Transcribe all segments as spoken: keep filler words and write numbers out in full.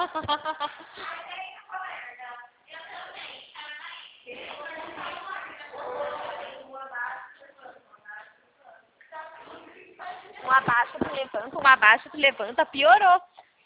Um abaixa, tu levanta, um abaixa, tu levanta, piorou.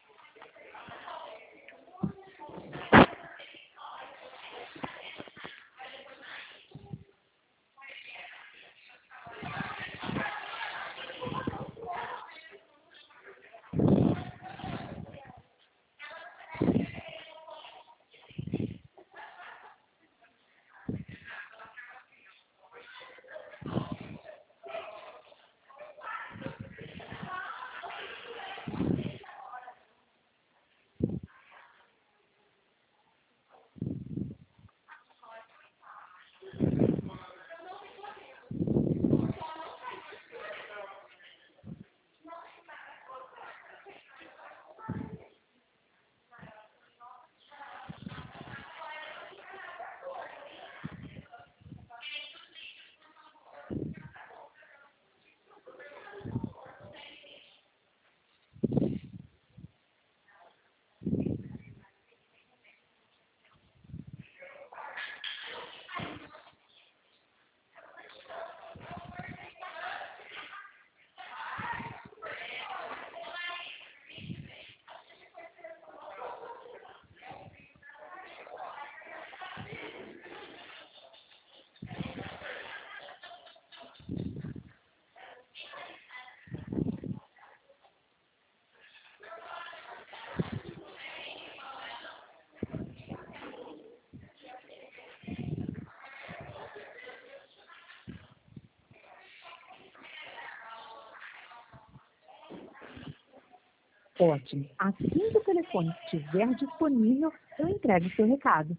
Ótimo. Assim que o telefone estiver disponível, eu entrego o seu recado.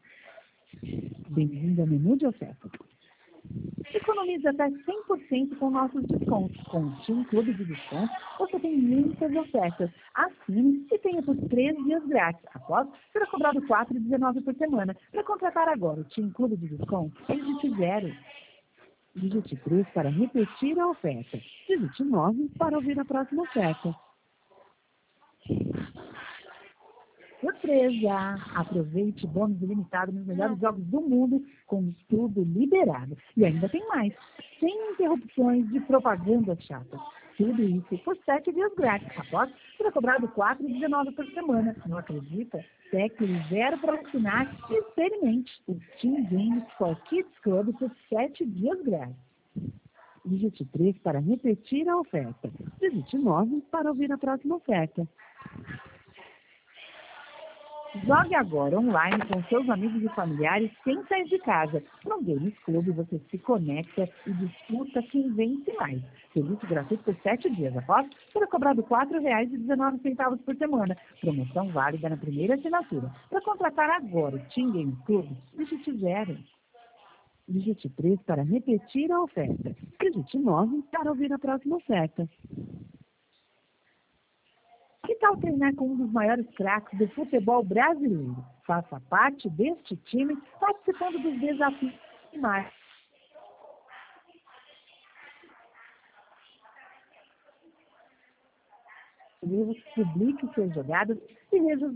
Bem-vindo ao menu de ofertas. Economize até cem por cento com nossos descontos. Com o Team Clube de Descontos, você tem muitas ofertas. Assine e tenha por três dias grátis. Após, será cobrado quatro reais e dezenove centavos por semana. Para contratar agora o Team Clube de Descontos, digite zero. Digite três para repetir a oferta. Digite nove para ouvir a próxima oferta. Surpresa! Aproveite bônus ilimitado nos melhores jogos do mundo, com tudo liberado. E ainda tem mais, sem interrupções de propaganda chata. Tudo isso por sete dias grátis. Após, será cobrado quatro reais e dezenove centavos por semana. Não acredita? Tecle zero para assinar e experimente o Team Games for Kids Club por sete dias grátis. Digite três para repetir a oferta. Digite nove para ouvir a próxima oferta. Jogue agora online com seus amigos e familiares sem sair de casa. No Games Club você se conecta e disputa quem vence mais. Serviço gratuito por sete dias. Após, será cobrado quatro reais e dezenove centavos por semana. Promoção válida na primeira assinatura. Para contratar agora o Team Games Club, digite zero. Digite três para repetir a oferta. Digite nove para ouvir a próxima oferta. Que tal treinar com um dos maiores craques do futebol brasileiro? Faça parte deste time participando dos desafios mais. Publique suas jogadas e veja os